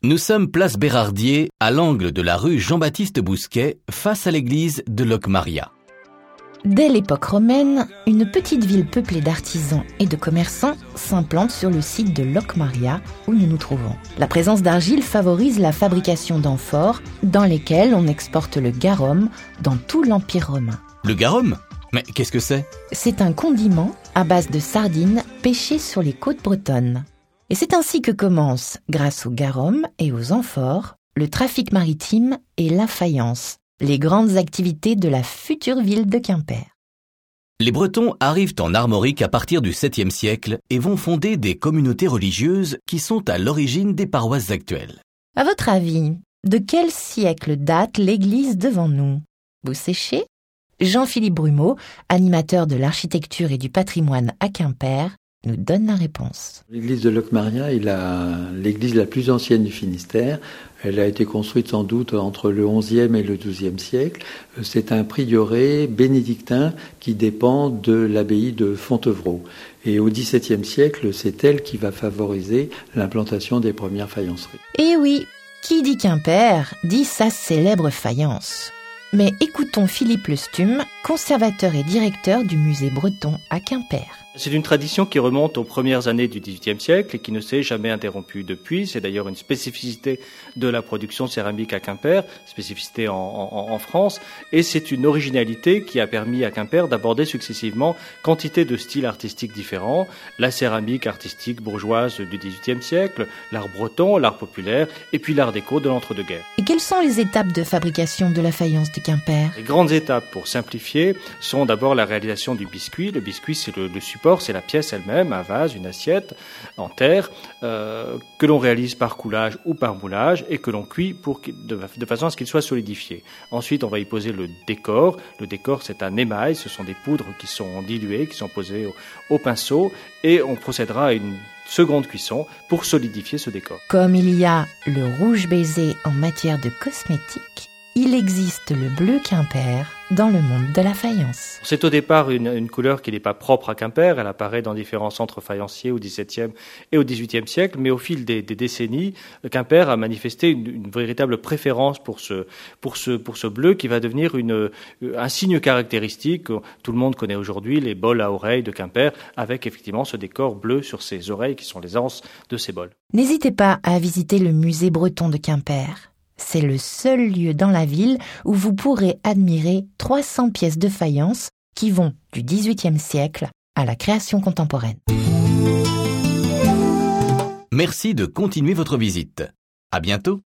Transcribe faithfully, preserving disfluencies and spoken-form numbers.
Nous sommes place Bérardier, à l'angle de la rue Jean-Baptiste Bousquet, face à l'église de Locmaria. Dès l'époque romaine, une petite ville peuplée d'artisans et de commerçants s'implante sur le site de Locmaria où nous nous trouvons. La présence d'argile favorise la fabrication d'amphores dans lesquelles on exporte le garum dans tout l'Empire romain. Le garum ? Mais qu'est-ce que c'est ? C'est un condiment à base de sardines pêchées sur les côtes bretonnes. Et c'est ainsi que commence, grâce au garum et aux amphores, le trafic maritime et la faïence, les grandes activités de la future ville de Quimper. Les Bretons arrivent en Armorique à partir du septième siècle et vont fonder des communautés religieuses qui sont à l'origine des paroisses actuelles. À votre avis, de quel siècle date l'église devant nous ? Vous séchez ? Jean-Philippe Brumeau, animateur de l'architecture et du patrimoine à Quimper, nous donne la réponse. L'église de Locmaria est la, l'église la plus ancienne du Finistère. Elle a été construite sans doute entre le onzième et le douzième siècle. C'est un prieuré bénédictin qui dépend de l'abbaye de Fontevraud. Et au dix-septième siècle, c'est elle qui va favoriser l'implantation des premières faïenceries. Eh oui, qui dit Quimper dit sa célèbre faïence. Mais écoutons Philippe Lestume, conservateur et directeur du musée breton à Quimper. C'est une tradition qui remonte aux premières années du dix-huitième siècle et qui ne s'est jamais interrompue depuis. C'est d'ailleurs une spécificité de la production céramique à Quimper, spécificité en, en, en France. Et c'est une originalité qui a permis à Quimper d'aborder successivement quantité de styles artistiques différents. La céramique artistique bourgeoise du dix-huitième siècle, l'art breton, l'art populaire et puis l'art déco de l'entre-deux-guerres. Et quelles sont les étapes de fabrication de la faïence de Quimper ? Les grandes étapes, pour simplifier, sont d'abord la réalisation du biscuit. Le biscuit, c'est le, le support. C'est la pièce elle-même, un vase, une assiette en terre, euh, que l'on réalise par coulage ou par moulage et que l'on cuit pour, de, de façon à ce qu'il soit solidifié. Ensuite, on va y poser le décor. Le décor, c'est un émail, ce sont des poudres qui sont diluées, qui sont posées au, au pinceau et on procédera à une seconde cuisson pour solidifier ce décor. Comme il y a le rouge baiser en matière de cosmétiques, il existe le bleu Quimper dans le monde de la faïence. C'est au départ une, une couleur qui n'est pas propre à Quimper, elle apparaît dans différents centres faïenciers au dix-septième et au dix-huitième siècle, mais au fil des, des décennies, Quimper a manifesté une, une véritable préférence pour ce, pour, ce, pour ce bleu qui va devenir une, un signe caractéristique. Tout le monde connaît aujourd'hui les bols à oreilles de Quimper, avec effectivement ce décor bleu sur ses oreilles qui sont les anses de ces bols. N'hésitez pas à visiter le musée breton de Quimper. C'est le seul lieu dans la ville où vous pourrez admirer trois cents pièces de faïence qui vont du dix-huitième siècle à la création contemporaine. Merci de continuer votre visite. À bientôt.